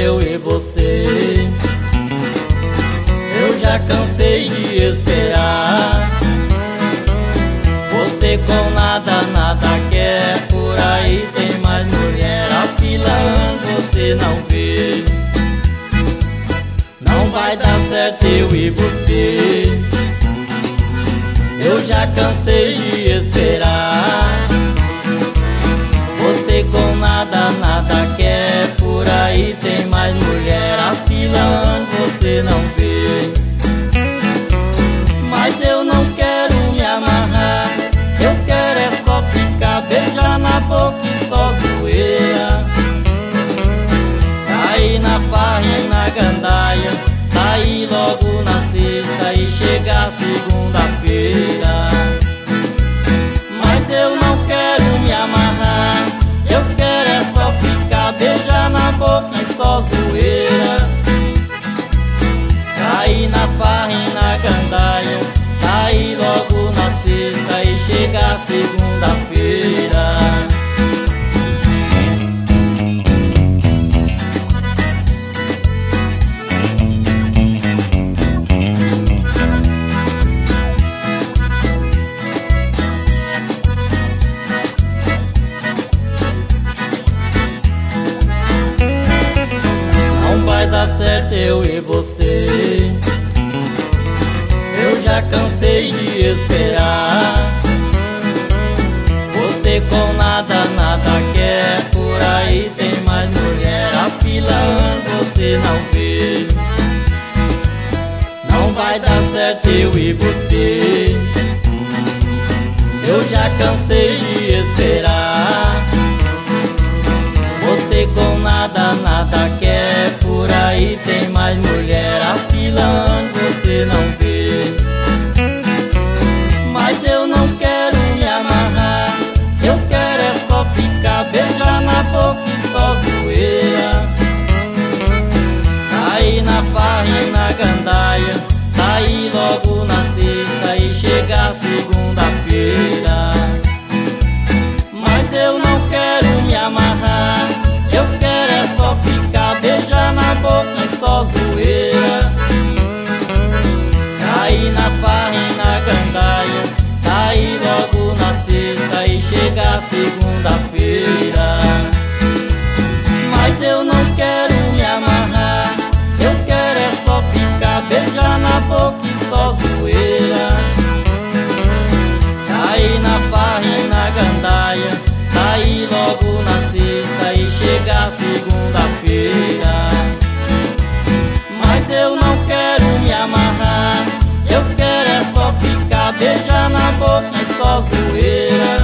eu e você. Eu já cansei de esperar. Você com nada, nada quer. Por aí tem mais mulher afilando, você não vê. Não vai dar certo eu e você. Eu já cansei de esperar. Você com nada, nada quer. Por aí tem mais mulher afilando, você não vê. Mas eu não quero me amarrar. Eu quero é só ficar, beijar na boca e só zoeira. Cair na farra e na gandaia, sair logo na sexta e chegar segunda-feira. Mas eu não quero me amarrar. Eu quero é só ficar, beijar na boca e só zoeira. Cair na farra e na gandaia, sair logo na sexta e chegar segunda-feira. Não vai dar certo eu e você. Eu já cansei de esperar. Você com nada, nada quer. Por aí tem mais mulher afilando, você não vê. Não vai dar certo eu e você. Eu já cansei de esperar. Você com nada, nada quer. Por aí tem mais mulher afilando, você não vê. Mas eu não quero me amarrar. Eu quero é só ficar, beijar na boca e só zoeira. Cair na farra e na gandaia, sair logo na sexta e chegar segunda-feira. Mas eu não quero me amarrar. Eu quero é só ficar, beijar na boca e só zoeira. Cair na farra e na gandaia, sair logo na sexta e chegar segunda-feira. Mas eu não quero me amarrar. Eu quero é só ficar, beijar na boca e só zoeira. Cair na farra e na gandaia, sair logo na sexta e chegar segunda-feira. Mas eu não quero me amarrar. Eu quero é só ficar, beijar na boca e só zoeira.